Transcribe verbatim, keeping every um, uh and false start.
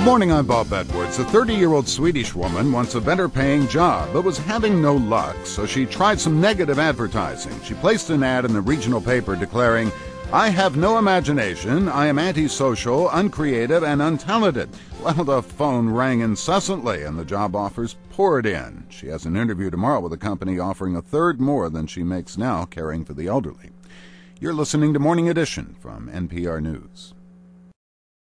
Good morning, I'm Bob Edwards. A thirty-year-old Swedish woman wants a better-paying job, but was having no luck, so she tried some negative advertising. She placed an ad in the regional paper declaring, "I have no imagination, I am antisocial, uncreative, and untalented." Well, the phone rang incessantly, and the job offers poured in. She has an interview tomorrow with a company offering a third more than she makes now caring for the elderly. You're listening to Morning Edition from N P R News.